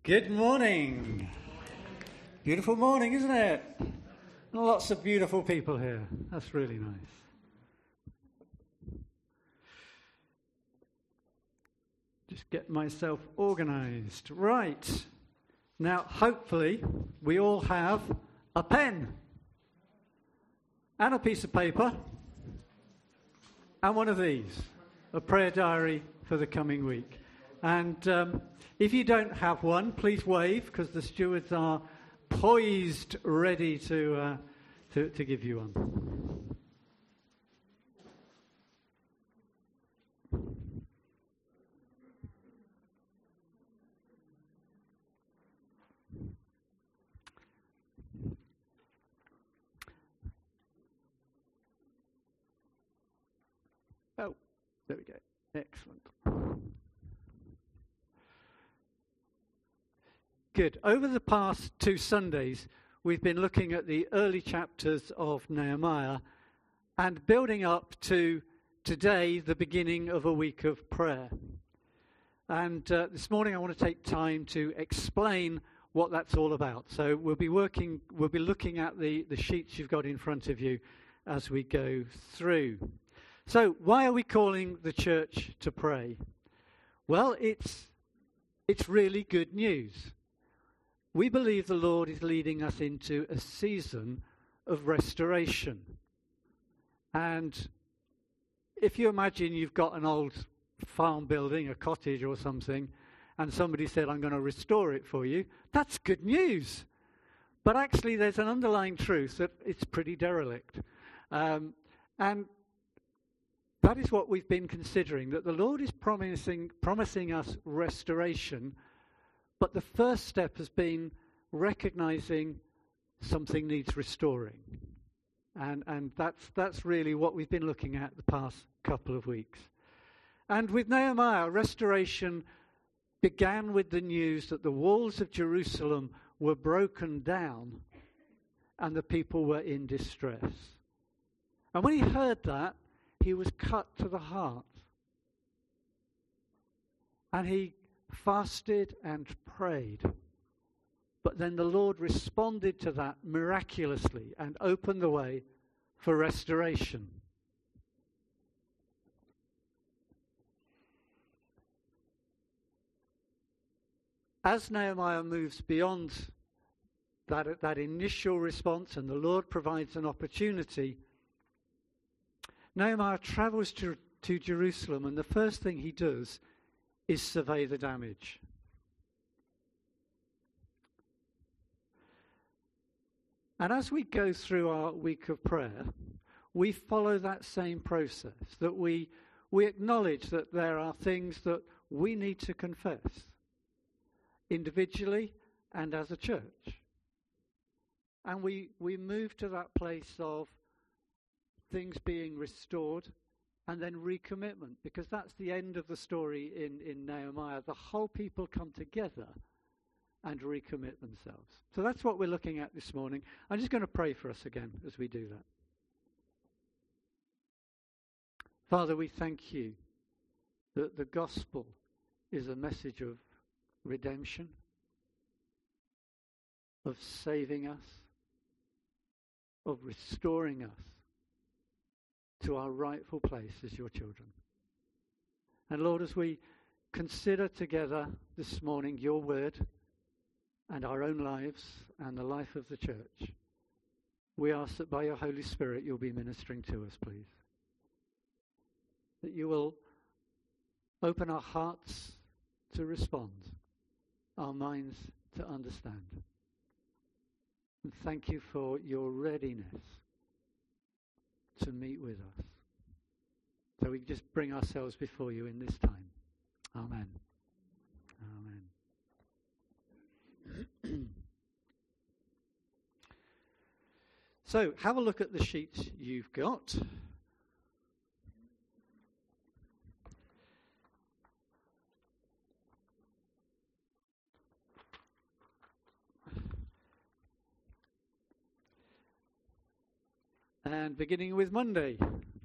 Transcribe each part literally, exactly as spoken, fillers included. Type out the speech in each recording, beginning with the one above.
Good morning. Beautiful morning, isn't it? And lots of beautiful people here. That's really nice. Just get myself organized. Right. Now, hopefully, we all have a pen and a piece of paper and one of these, a prayer diary for the coming week. And um, if you don't have one, please wave, because the stewards are poised, ready to, uh, to, to give you one. Oh, there we go. Excellent. Good. Over the past two Sundays, we've been looking at the early chapters of Nehemiah and building up to today, the beginning of a week of prayer. And uh, this morning I want to take time to explain what that's all about. So we'll be working, we'll be looking at the, the sheets you've got in front of you as we go through. So why are we calling the church to pray? Well, it's it's really good news. We believe the Lord is leading us into a season of restoration. And if you imagine you've got an old farm building, a cottage or something, and somebody said, I'm going to restore it for you, that's good news. But actually there's an underlying truth that it's pretty derelict. Um, and that is what we've been considering, that the Lord is promising, promising us restoration. But the first step has been recognizing something needs restoring. And and that's that's really what we've been looking at the past couple of weeks. And with Nehemiah, restoration began with the news that the walls of Jerusalem were broken down and the people were in distress. And when he heard that, he was cut to the heart. And he fasted and prayed. But then the Lord responded to that miraculously and opened the way for restoration. As Nehemiah moves beyond that, that initial response and the Lord provides an opportunity, Nehemiah travels to, to Jerusalem, and the first thing he does is survey the damage. And as we go through our week of prayer, we follow that same process, that we we acknowledge that there are things that we need to confess, individually and as a church. And we, we move to that place of things being restored, and then recommitment, because that's the end of the story in, in Nehemiah. The whole people come together and recommit themselves. So that's what we're looking at this morning. I'm just going to pray for us again as we do that. Father, we thank you that the gospel is a message of redemption, of saving us, of restoring us to our rightful place as your children. And Lord, as we consider together this morning your word and our own lives and the life of the church, we ask that by your Holy Spirit you'll be ministering to us, please. That you will open our hearts to respond, our minds to understand. And thank you for your readiness to meet with us. So we just bring ourselves before you in this time. Amen. Amen. So have a look at the sheets you've got. And beginning with Monday.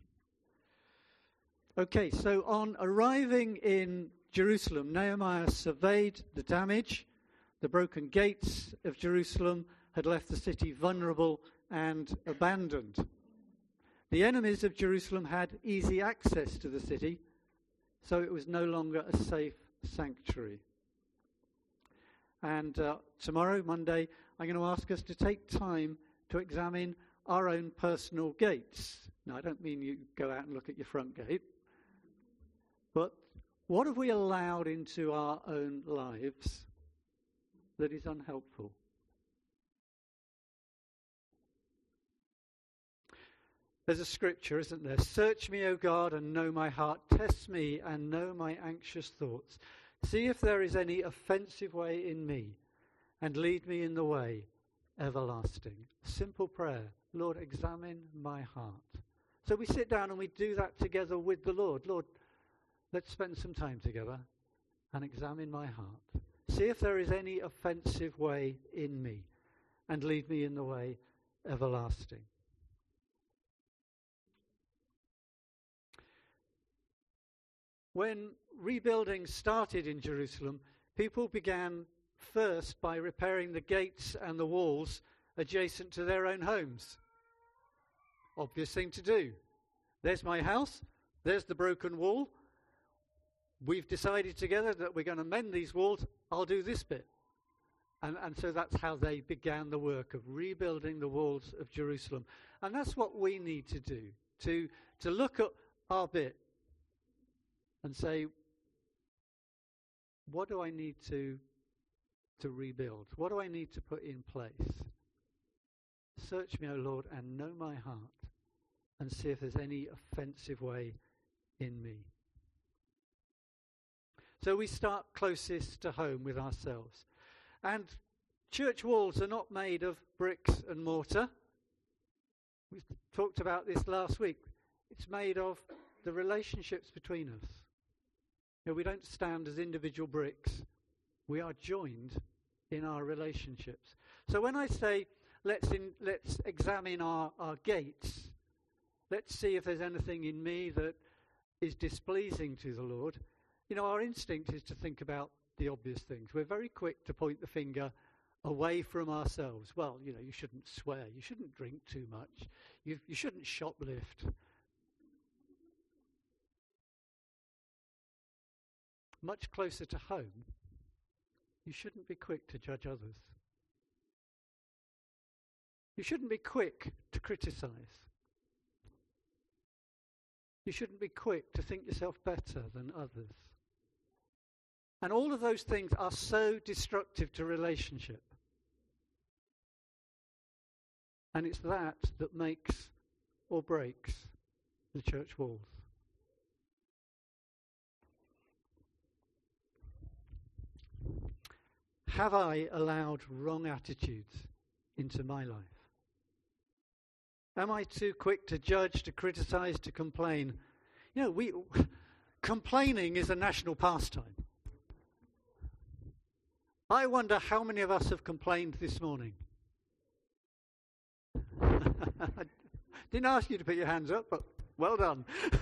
Okay, so on arriving in Jerusalem, Nehemiah surveyed the damage, The broken gates of Jerusalem had left the city vulnerable and abandoned. The enemies of Jerusalem had easy access to the city, so it was no longer a safe sanctuary. And uh, tomorrow, Monday, I'm going to ask us to take time to examine our own personal gates. Now, I don't mean you go out and look at your front gate, but what have we allowed into our own lives that is unhelpful? There's a scripture, isn't there? Search me, O God, and know my heart. Test me and know my anxious thoughts. See if there is any offensive way in me, and lead me in the way everlasting. Simple prayer. Lord, examine my heart. So we sit down and we do that together with the Lord. Lord, let's spend some time together and examine my heart. See if there is any offensive way in me, and lead me in the way everlasting. When rebuilding started in Jerusalem, people began first by repairing the gates and the walls adjacent to their own homes. Obvious thing to do. There's my house, there's the broken wall. We've decided together that we're going to mend these walls. I'll do this bit. And, and so that's how they began the work of rebuilding the walls of Jerusalem. And that's what we need to do, to, to look at our bit and say, what do I need to, to rebuild? What do I need to put in place? Search me, O Lord, and know my heart, and see if there's any offensive way in me. So we start closest to home with ourselves. And church walls are not made of bricks and mortar. We talked about this last week. It's made of the relationships between us. You know, we don't stand as individual bricks. We are joined in our relationships. So when I say, let's in, let's examine our, our gates, let's see if there's anything in me that is displeasing to the Lord, you know, our instinct is to think about the obvious things. We're very quick to point the finger away from ourselves. Well, you know, you shouldn't swear. You shouldn't drink too much. You, you shouldn't shoplift. Much closer to home, you shouldn't be quick to judge others. You shouldn't be quick to criticize. You shouldn't be quick to think yourself better than others. And all of those things are so destructive to relationship. And it's that that makes or breaks the church walls. Have I allowed wrong attitudes into my life? Am I too quick to judge, to criticize, to complain? You know, we complaining is a national pastime. I wonder how many of us have complained this morning. I didn't ask you to put your hands up, but well done.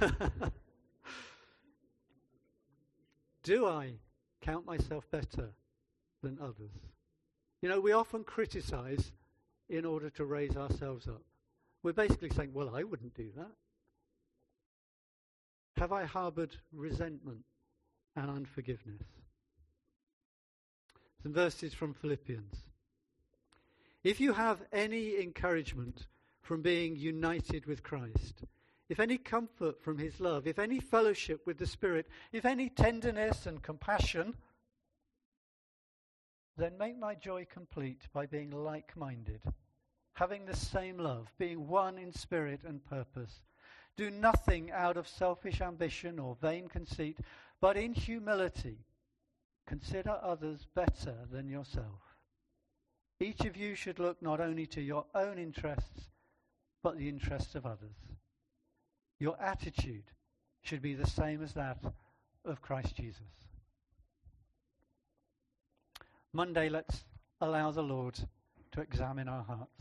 Do I count myself better than others? You know, we often criticize in order to raise ourselves up. We're basically saying, well, I wouldn't do that. Have I harbored resentment and unforgiveness? Some verses from Philippians. If you have any encouragement from being united with Christ, if any comfort from his love, if any fellowship with the Spirit, if any tenderness and compassion, then make my joy complete by being like-minded, having the same love, being one in spirit and purpose. Do nothing out of selfish ambition or vain conceit, but in humility consider others better than yourself. Each of you should look not only to your own interests, but the interests of others. Your attitude should be the same as that of Christ Jesus. Monday, let's allow the Lord to examine our hearts.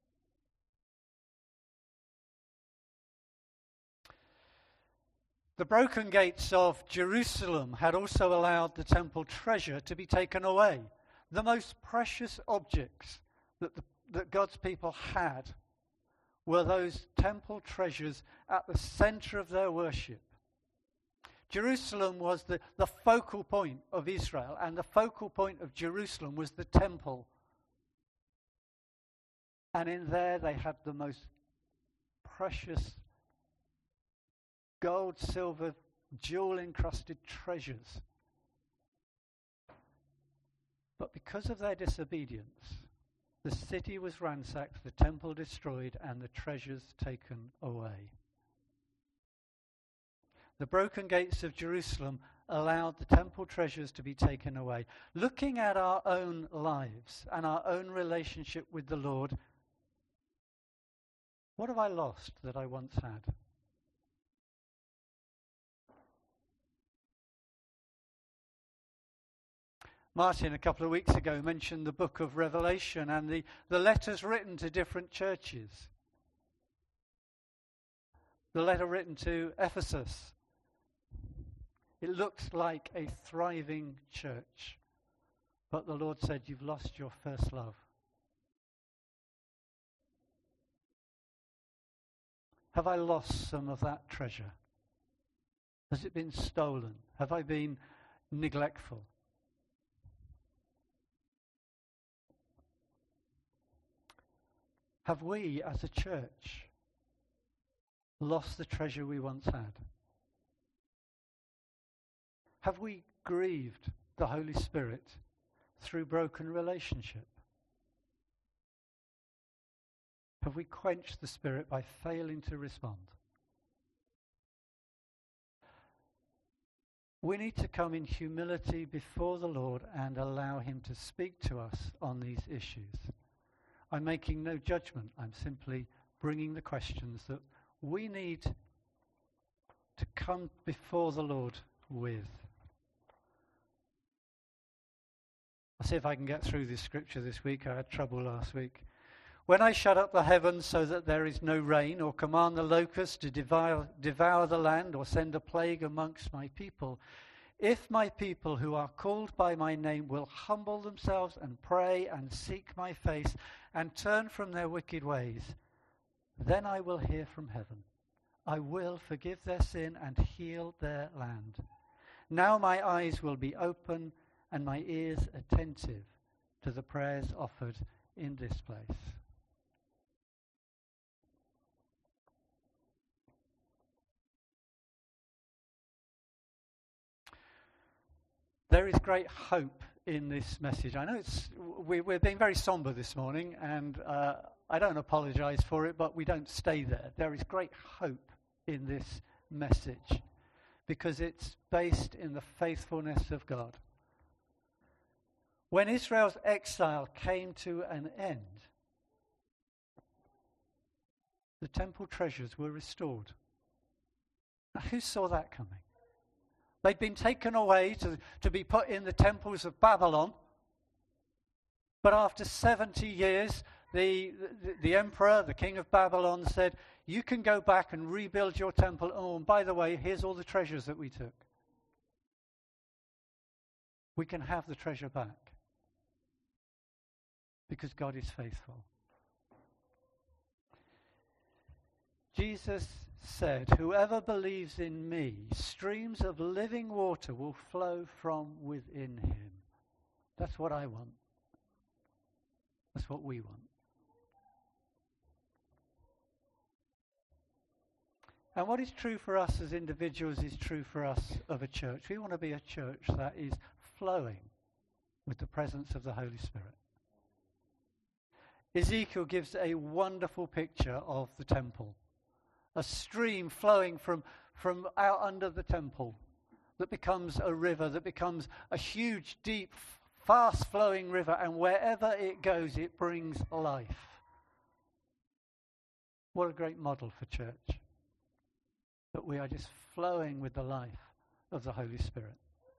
The broken gates of Jerusalem had also allowed the temple treasure to be taken away. The most precious objects that, the, that God's people had were those temple treasures at the center of their worship. Jerusalem was the, the focal point of Israel, and the focal point of Jerusalem was the temple. And in there they had the most precious gold, silver, jewel-encrusted treasures. But because of their disobedience, the city was ransacked, the temple destroyed, and the treasures taken away. The broken gates of Jerusalem allowed the temple treasures to be taken away. Looking at our own lives and our own relationship with the Lord, what have I lost that I once had? Martin, a couple of weeks ago, mentioned the book of Revelation and the, the letters written to different churches. The letter written to Ephesus. It looks like a thriving church. But the Lord said, you've lost your first love. Have I lost some of that treasure? Has it been stolen? Have I been neglectful? Have we, as a church, lost the treasure we once had? Have we grieved the Holy Spirit through broken relationship? Have we quenched the Spirit by failing to respond? We need to come in humility before the Lord and allow him to speak to us on these issues. I'm making no judgment. I'm simply bringing the questions that we need to come before the Lord with. I'll see if I can get through this scripture this week. I had trouble last week. When I shut up the heavens so that there is no rain, or command the locusts to devour, devour the land, or send a plague amongst my people, if my people who are called by my name will humble themselves and pray and seek my face and turn from their wicked ways, then I will hear from heaven. I will forgive their sin and heal their land. Now my eyes will be open and my ears attentive to the prayers offered in this place. There is great hope in this message. I know it's we, we're being very somber this morning, and uh, I don't apologize for it, but we don't stay there. There is great hope in this message because it's based in the faithfulness of God. When Israel's exile came to an end, the temple treasures were restored. Now, who saw that coming? They'd been taken away to, to be put in the temples of Babylon. But after seventy years, the, the, the emperor, the king of Babylon, said, you can go back and rebuild your temple. Oh, and by the way, here's all the treasures that we took. We can have the treasure back because God is faithful. Jesus said, whoever believes in me, streams of living water will flow from within him. That's what I want. That's what we want. And what is true for us as individuals is true for us of a church. We want to be a church that is flowing with the presence of the Holy Spirit. Ezekiel gives a wonderful picture of the temple. A stream flowing from, from out under the temple that becomes a river, that becomes a huge, deep, fast-flowing river, and wherever it goes, it brings life. What a great model for church. That we are just flowing with the life of the Holy Spirit.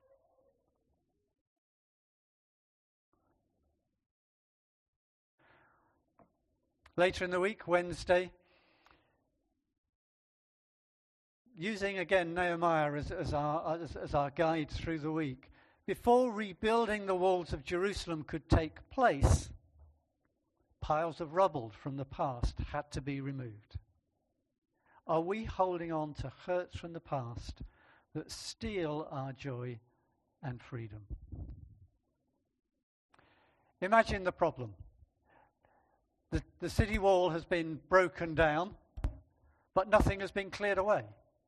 Later in the week, Wednesday, using again Nehemiah as, as, our, as, as our guide through the week, before rebuilding the walls of Jerusalem could take place, piles of rubble from the past had to be removed. Are we holding on to hurts from the past that steal our joy and freedom? Imagine the problem. The, the city wall has been broken down, but nothing has been cleared away.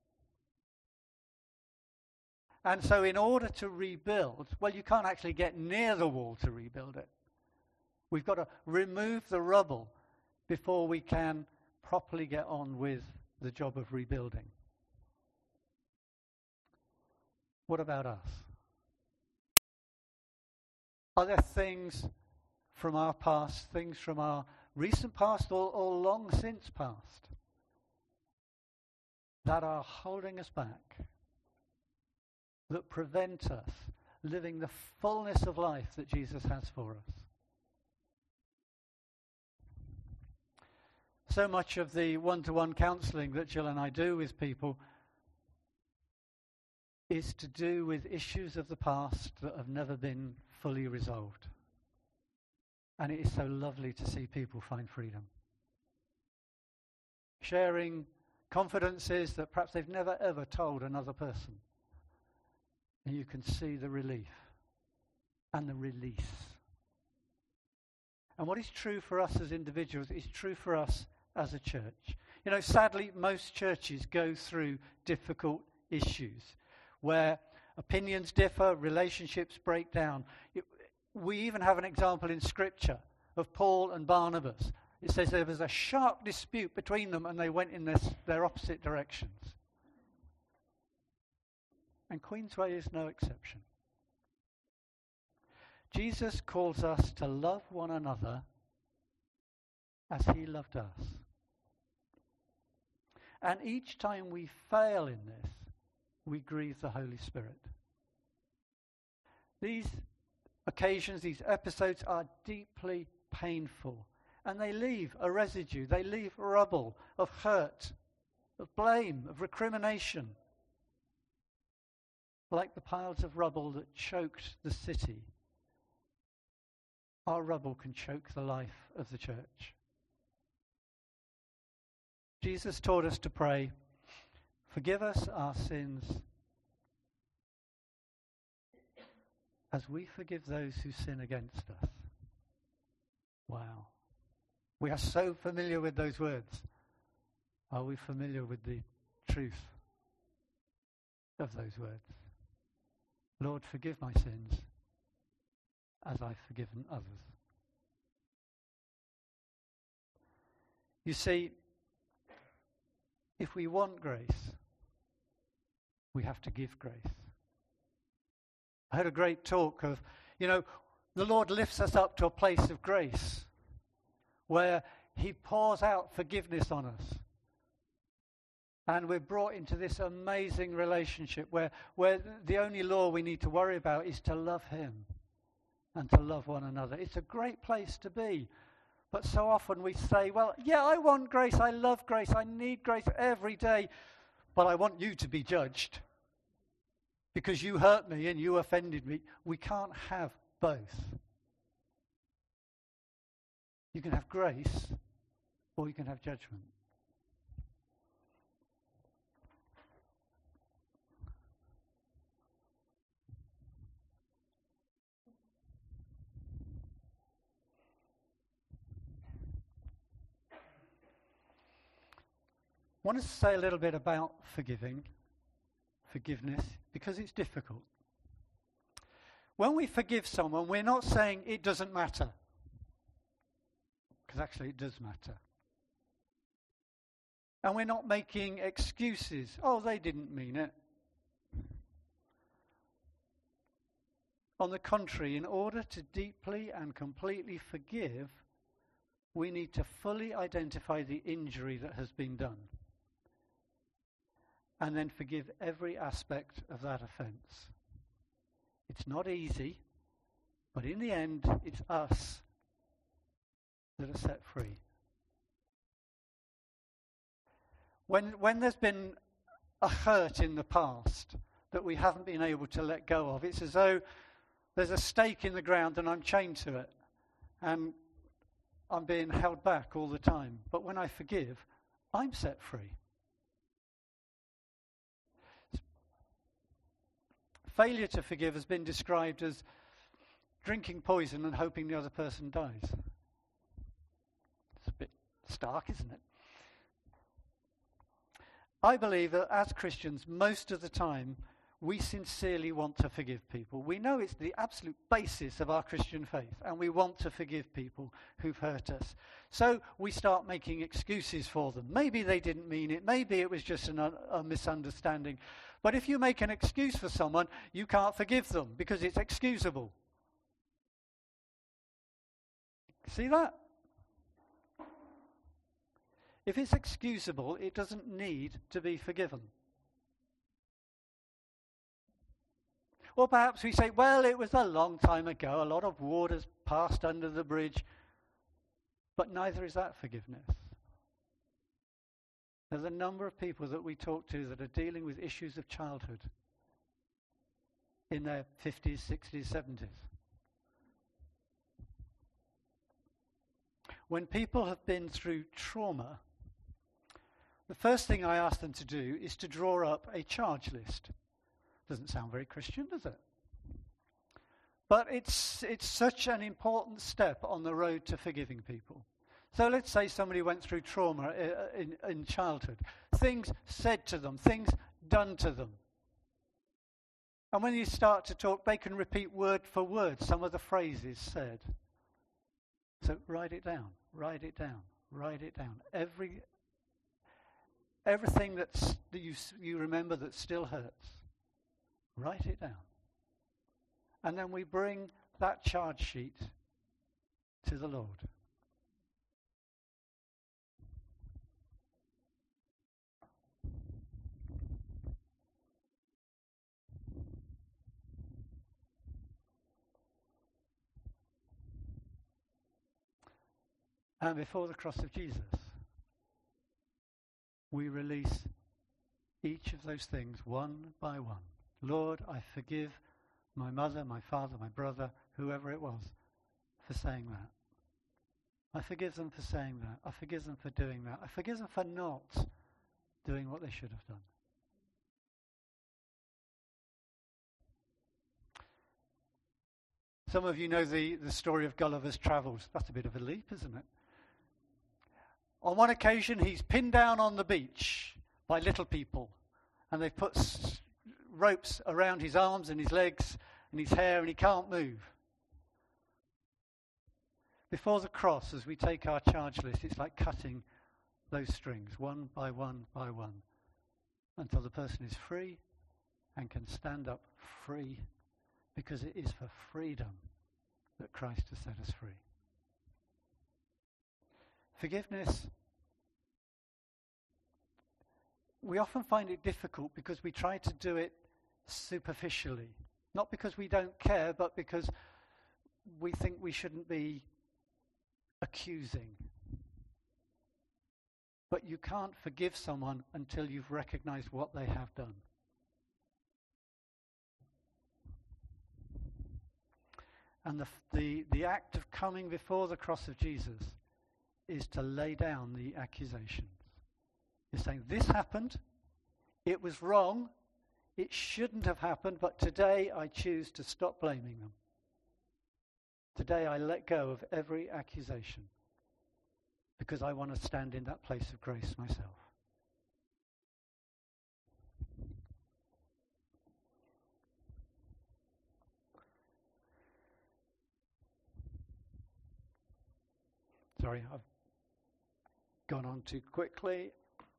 And so in order to rebuild, well, you can't actually get near the wall to rebuild it. We've got to remove the rubble before we can properly get on with the job of rebuilding. What about us? Are there things from our past, things from our recent past or, or long since past, that are holding us back, that prevent us living the fullness of life that Jesus has for us? So much of the one-to-one counselling that Jill and I do with people is to do with issues of the past that have never been fully resolved. And it is so lovely to see people find freedom. Sharing confidences that perhaps they've never ever told another person. And you can see the relief and the release. And what is true for us as individuals is true for us as a church. You know, sadly, most churches go through difficult issues where opinions differ, relationships break down. It, we even have an example in Scripture of Paul and Barnabas. It says there was a sharp dispute between them and they went in their, their opposite directions. And Queensway is no exception. Jesus calls us to love one another as he loved us. And each time we fail in this, we grieve the Holy Spirit. These occasions, these episodes are deeply painful, and they leave a residue, they leave rubble of hurt, of blame, of recrimination. Like the piles of rubble that choked the city, our rubble can choke the life of the church. Jesus taught us to pray, forgive us our sins as we forgive those who sin against us. Wow. We are so familiar with those words. Are we familiar with the truth of those words? Lord, forgive my sins as I've forgiven others. You see, if we want grace, we have to give grace. I heard a great talk of, you know, the Lord lifts us up to a place of grace where he pours out forgiveness on us. And we're brought into this amazing relationship where, where the only law we need to worry about is to love him and to love one another. It's a great place to be. But so often we say, well, yeah, I want grace, I love grace, I need grace every day, but I want you to be judged because you hurt me and you offended me. We can't have both. You can have grace or you can have judgment. I want to say a little bit about forgiving, forgiveness, because it's difficult. When we forgive someone, we're not saying it doesn't matter, because actually it does matter. And we're not making excuses. Oh, they didn't mean it. On the contrary, in order to deeply and completely forgive, we need to fully identify the injury that has been done. And then forgive every aspect of that offence. It's not easy, but in the end, it's us that are set free. When, when there's been a hurt in the past that we haven't been able to let go of, it's as though There's a stake in the ground and I'm chained to it. And I'm being held back all the time. But when I forgive, I'm set free. Failure to forgive has been described as drinking poison and hoping the other person dies. It's a bit stark, isn't it? I believe that as Christians, most of the time, we sincerely want to forgive people. We know it's the absolute basis of our Christian faith, and we want to forgive people who've hurt us. So we start making excuses for them. Maybe they didn't mean it. Maybe it was just an, a misunderstanding. But if you make an excuse for someone, you can't forgive them because it's excusable. See that? If it's excusable, it doesn't need to be forgiven. Or perhaps we say, well, it was a long time ago. A lot of waters passed under the bridge. But neither is that forgiveness. There's a number of people that we talk to that are dealing with issues of childhood in their fifties, sixties, seventies. When people have been through trauma, the first thing I ask them to do is to draw up a charge list. Doesn't sound very Christian, does it? But it's it's such an important step on the road to forgiving people. So let's say somebody went through trauma in, in childhood. Things said to them, things done to them. And when you start to talk, they can repeat word for word some of the phrases said. So write it down, write it down, write it down. Every everything that's, that you you remember that still hurts, write it down. And then we bring that charge sheet to the Lord. And before the cross of Jesus, we release each of those things one by one. Lord, I forgive my mother, my father, my brother, whoever it was, for saying that. I forgive them for saying that. I forgive them for doing that. I forgive them for not doing what they should have done. Some of you know the, the story of Gulliver's Travels. That's a bit of a leap, isn't it? On one occasion, he's pinned down on the beach by little people, and they've put s- ropes around his arms and his legs and his hair, and he can't move. Before the cross, as we take our charge list, it's like cutting those strings, one by one by one, until the person is free and can stand up free, because it is for freedom that Christ has set us free. Forgiveness, we often find it difficult because we try to do it superficially. Not because we don't care, but because we think we shouldn't be accusing. But you can't forgive someone until you've recognized what they have done. And the, the, the act of coming before the cross of Jesus is to lay down the accusations. You're saying, this happened, it was wrong, it shouldn't have happened, but today I choose to stop blaming them. Today I let go of every accusation because I want to stand in that place of grace myself. Sorry, I've gone on too quickly.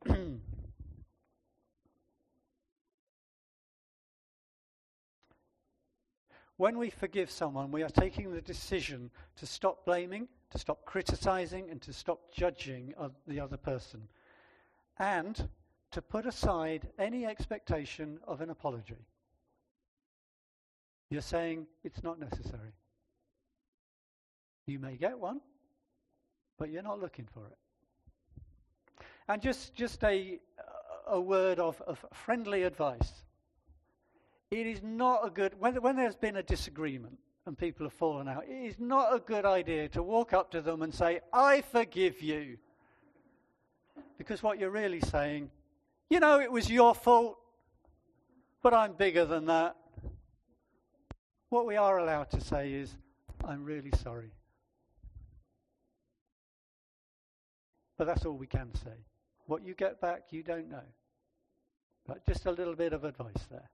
When we forgive someone, we are taking the decision to stop blaming, to stop criticizing, and to stop judging of the other person, and to put aside any expectation of an apology. You're saying it's not necessary. You may get one, but you're not looking for it. And just, just a, a word of, of friendly advice. It is not a good, when, when there's been a disagreement and people have fallen out, it is not a good idea to walk up to them and say, I forgive you. Because what you're really saying, you know, it was your fault, but I'm bigger than that. What we are allowed to say is, I'm really sorry. But that's all we can say. What you get back, you don't know. But just a little bit of advice there.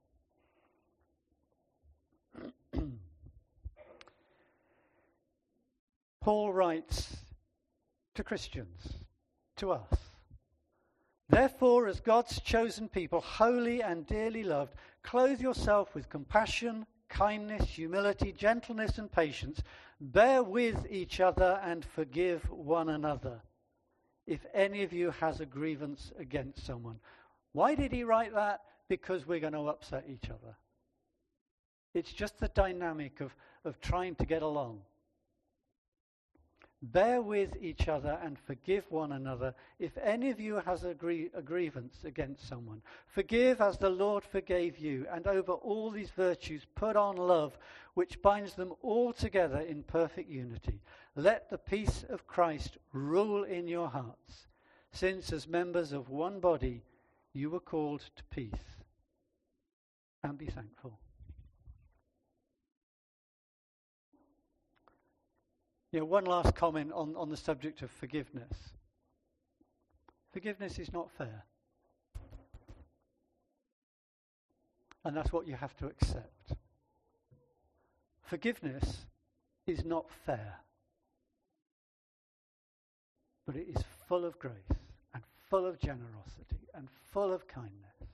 Paul writes to Christians, to us, therefore, as God's chosen people, holy and dearly loved, clothe yourself with compassion, kindness, humility, gentleness, and patience. Bear with each other and forgive one another, if any of you has a grievance against someone. Why did he write that? Because we're going to upset each other. It's just the dynamic of, of trying to get along. Bear with each other and forgive one another if any of you has a, grie- a grievance against someone. Forgive as the Lord forgave you, and over all these virtues put on love, which binds them all together in perfect unity. Let the peace of Christ rule in your hearts, since as members of one body you were called to peace. And be thankful. You know, one last comment on, on the subject of forgiveness. Forgiveness is not fair. And that's what you have to accept. Forgiveness is not fair. But it is full of grace and full of generosity and full of kindness.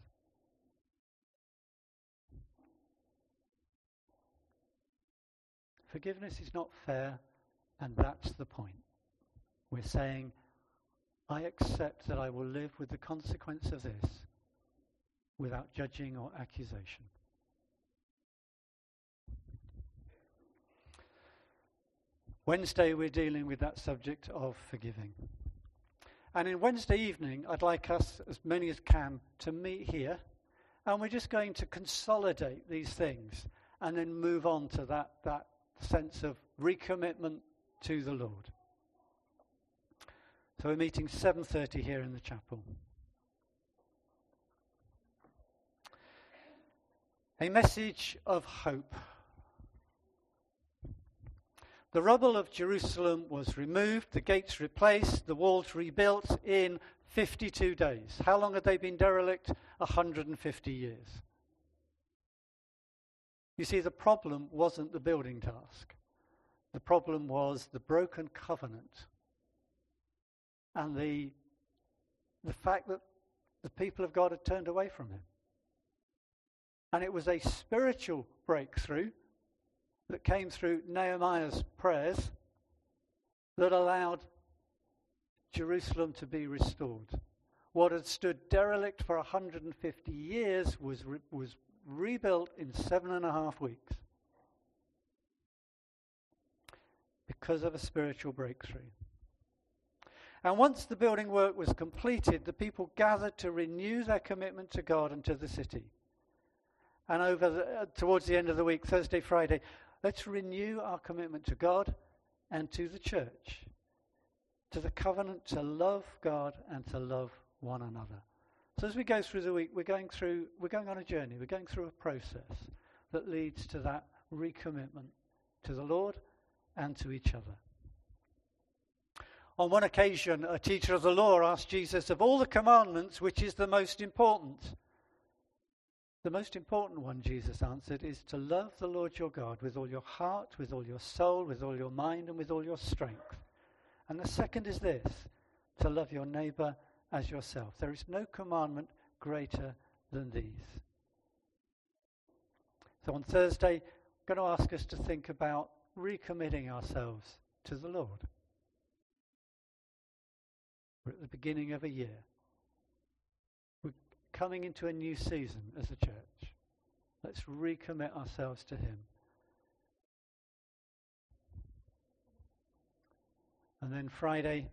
Forgiveness is not fair. And that's the point. We're saying, I accept that I will live with the consequence of this without judging or accusation. Wednesday, we're dealing with that subject of forgiving. And in Wednesday evening, I'd like us, as many as can, to meet here. And we're just going to consolidate these things and then move on to that, that sense of recommitment to the Lord. So we're meeting seven thirty here in the chapel. A message of hope. The rubble of Jerusalem was removed, the gates replaced, the walls rebuilt in fifty-two days. How long had they been derelict? one hundred fifty years. You see, the problem wasn't the building task. The problem was the broken covenant and the, the fact that the people of God had turned away from him. And it was a spiritual breakthrough that came through Nehemiah's prayers that allowed Jerusalem to be restored. What had stood derelict for one hundred fifty years was, re- was rebuilt in seven and a half weeks. Because of a spiritual breakthrough. And once the building work was completed, the people gathered to renew their commitment to God and to the city. And over the, uh, towards the end of the week, Thursday, Friday, let's renew our commitment to God and to the church, to the covenant to love God and to love one another. So as we go through the week, we're going through, we're going on a journey. We're going through a process that leads to that recommitment to the Lord and to each other. On one occasion, a teacher of the law asked Jesus, of all the commandments, which is the most important? The most important one, Jesus answered, is to love the Lord your God with all your heart, with all your soul, with all your mind, and with all your strength. And the second is this, to love your neighbour as yourself. There is no commandment greater than these. So on Thursday, I'm going to ask us to think about recommitting ourselves to the Lord. We're at the beginning of a year. We're coming into a new season as a church. Let's recommit ourselves to him. And then Friday,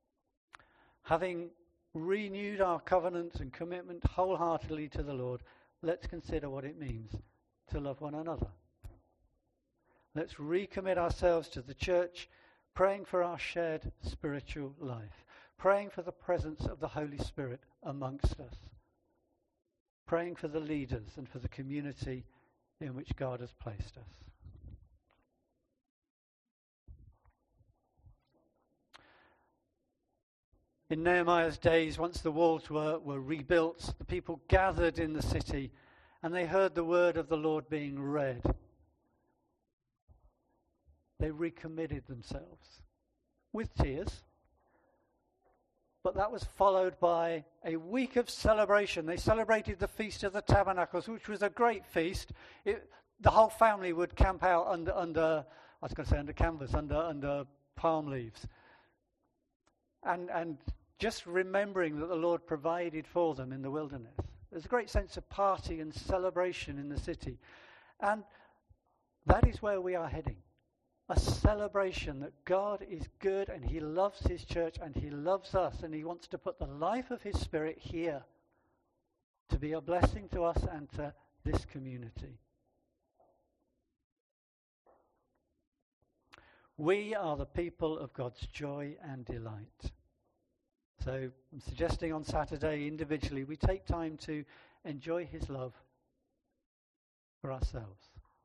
having renewed our covenant and commitment wholeheartedly to the Lord, let's consider what it means to love one another. Let's recommit ourselves to the church, praying for our shared spiritual life, praying for the presence of the Holy Spirit amongst us, praying for the leaders and for the community in which God has placed us. In Nehemiah's days, once the walls were, were rebuilt, the people gathered in the city and they heard the word of the Lord being read. They recommitted themselves with tears. But that was followed by a week of celebration. They celebrated the Feast of the Tabernacles, which was a great feast. It, the whole family would camp out under, under I was going to say under canvas, under, under palm leaves. And, and just remembering that the Lord provided for them in the wilderness. There's a great sense of party and celebration in the city. And that is where we are heading. A celebration that God is good and he loves his church and he loves us and he wants to put the life of his Spirit here to be a blessing to us and to this community. We are the people of God's joy and delight. So I'm suggesting on Saturday individually we take time to enjoy his love for ourselves.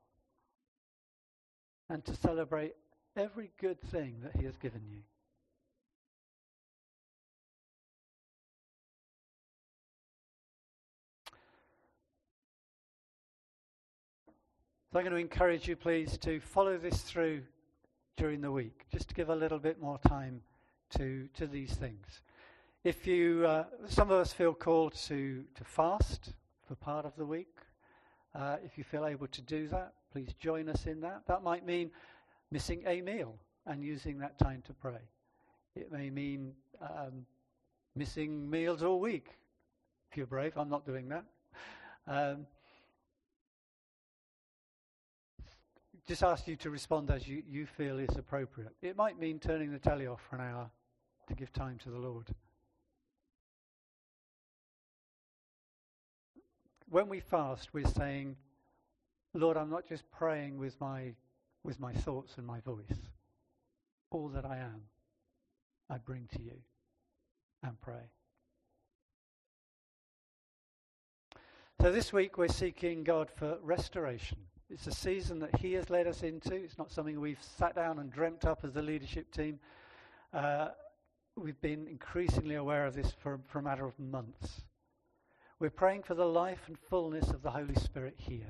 And to celebrate every good thing that he has given you. So I'm going to encourage you, please, to follow this through during the week, just to give a little bit more time to, to these things. If you, uh, some of us feel called to, to fast for part of the week. Uh, if you feel able to do that, please join us in that. That might mean missing a meal and using that time to pray. It may mean um, missing meals all week. If you're brave, I'm not doing that. Um, just ask you to respond as you, you feel is appropriate. It might mean turning the telly off for an hour to give time to the Lord. When we fast, we're saying, Lord, I'm not just praying with my with my thoughts and my voice. All that I am, I bring to you and pray. So this week we're seeking God for restoration. It's a season that he has led us into. It's not something we've sat down and dreamt up as the leadership team. Uh, we've been increasingly aware of this for, for a matter of months. We're praying for the life and fullness of the Holy Spirit here.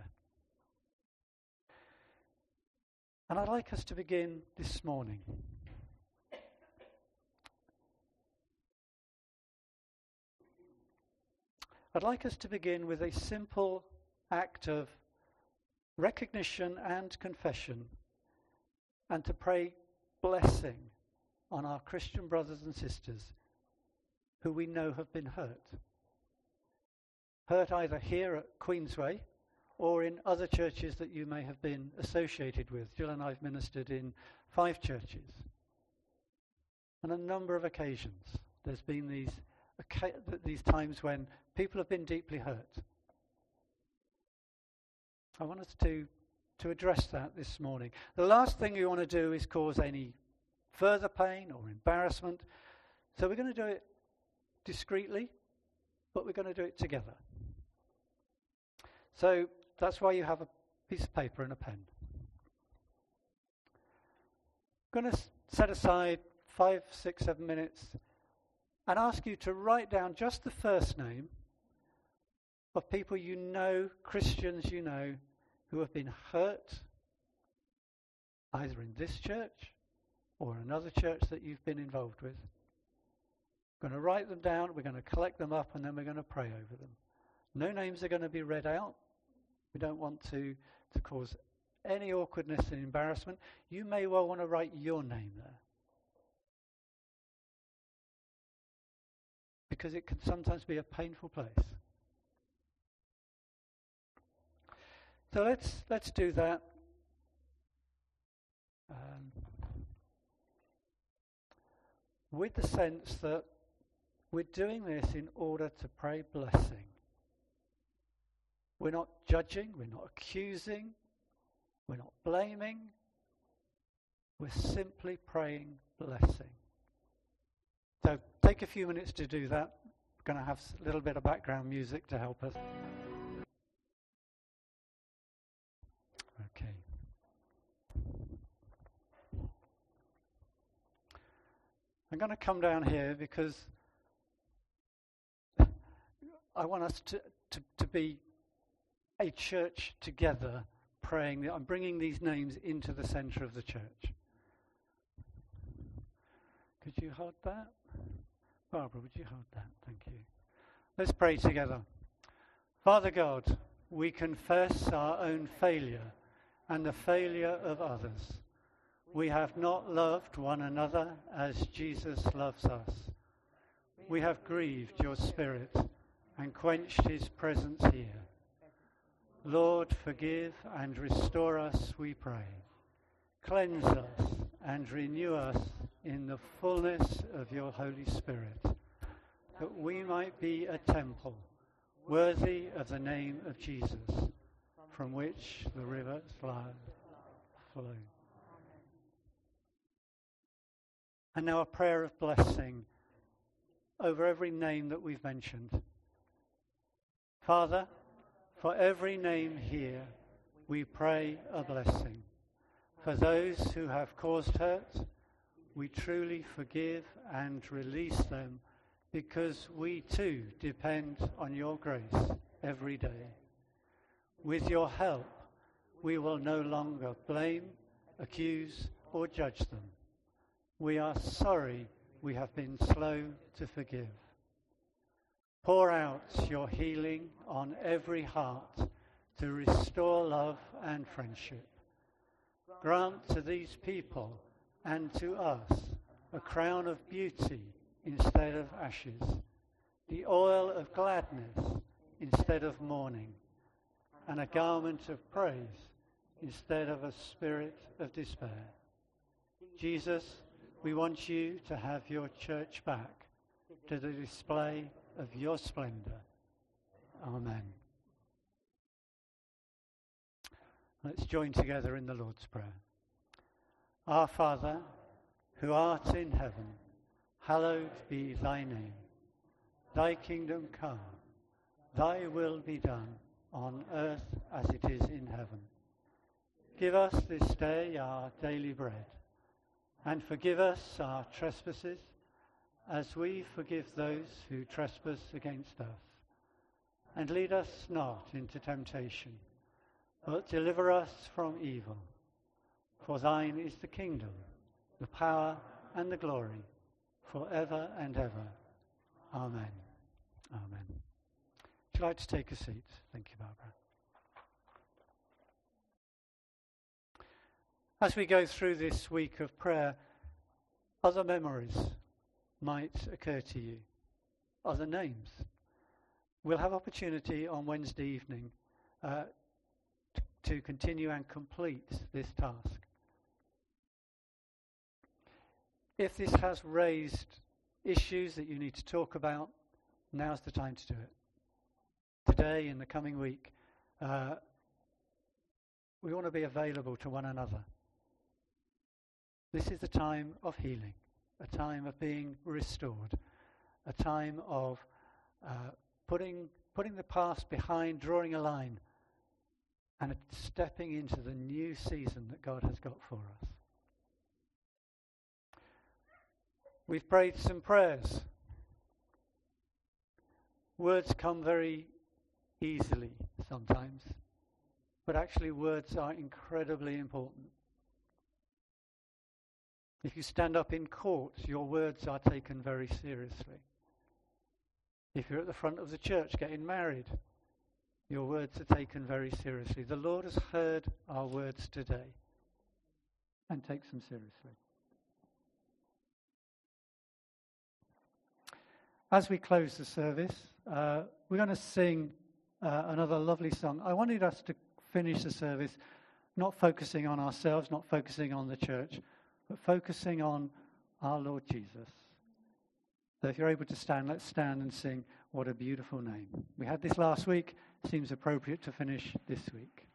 And I'd like us to begin this morning. I'd like us to begin with a simple act of recognition and confession, and to pray blessing on our Christian brothers and sisters who we know have been hurt. Hurt either here at Queensway or in other churches that you may have been associated with. Jill and I have ministered in five churches. On a number of occasions, there's been these, these times when people have been deeply hurt. I want us to, to address that this morning. The last thing we want to do is cause any further pain or embarrassment. So we're going to do it discreetly, but we're going to do it together. So that's why you have a piece of paper and a pen. I'm going to set aside five, six, seven minutes and ask you to write down just the first name of people you know, Christians you know, who have been hurt, either in this church or another church that you've been involved with. We're going to write them down, we're going to collect them up, and then we're going to pray over them. No names are going to be read out. We don't want to, to cause any awkwardness and embarrassment. You may well want to write your name there, because it can sometimes be a painful place. So let's let's do that. Um, with the sense that we're doing this in order to pray blessing We're not judging, we're not accusing, we're not blaming. We're simply praying blessing. So take a few minutes to do that. We're going to have a little bit of background music to help us. Okay. I'm going to come down here because I want us to, to, to be a church together praying. I'm bringing these names into the center of the church. Could you hold that? Barbara, would you hold that? Thank you. Let's pray together. Father God, we confess our own failure and the failure of others. We have not loved one another as Jesus loves us. We have grieved your Spirit and quenched his presence here. Lord, forgive and restore us, we pray. Cleanse us and renew us in the fullness of your Holy Spirit, that we might be a temple worthy of the name of Jesus, from which the rivers flow. And now a prayer of blessing over every name that we've mentioned. Father, for every name here, we pray a blessing. For those who have caused hurt, we truly forgive and release them, because we too depend on your grace every day. With your help, we will no longer blame, accuse, or judge them. We are sorry we have been slow to forgive. Pour out your healing on every heart to restore love and friendship. Grant to these people and to us a crown of beauty instead of ashes, the oil of gladness instead of mourning, and a garment of praise instead of a spirit of despair. Jesus, we want you to have your church back to the display of your splendor. Amen. Let's join together in the Lord's Prayer. Our Father, who art in heaven, hallowed be thy name. Thy kingdom come, thy will be done on earth as it is in heaven. Give us this day our daily bread, and forgive us our trespasses, as we forgive those who trespass against us. And lead us not into temptation, but deliver us from evil. For thine is the kingdom, the power, and the glory, forever and ever. Amen. Amen. Would you like to take a seat? Thank you, Barbara. As we go through this week of prayer, other memories might occur to you, other names. We'll have opportunity on Wednesday evening uh, t- to continue and complete this task. If this has raised issues that you need to talk about, now's the time to do it. Today, in the coming week, uh, we want to be available to one another. This is a time of healing, a time of being restored, a time of uh, putting putting the past behind, drawing a line, and stepping into the new season that God has got for us. We've prayed some prayers. Words come very easily sometimes, but actually words are incredibly important. If you stand up in court, your words are taken very seriously. If you're at the front of the church getting married, your words are taken very seriously. The Lord has heard our words today and takes them seriously. As we close the service, uh, we're going to sing uh, another lovely song. I wanted us to finish the service not focusing on ourselves, not focusing on the church, but focusing on our Lord Jesus. So if you're able to stand, let's stand and sing What a Beautiful Name. We had this last week. Seems appropriate to finish this week.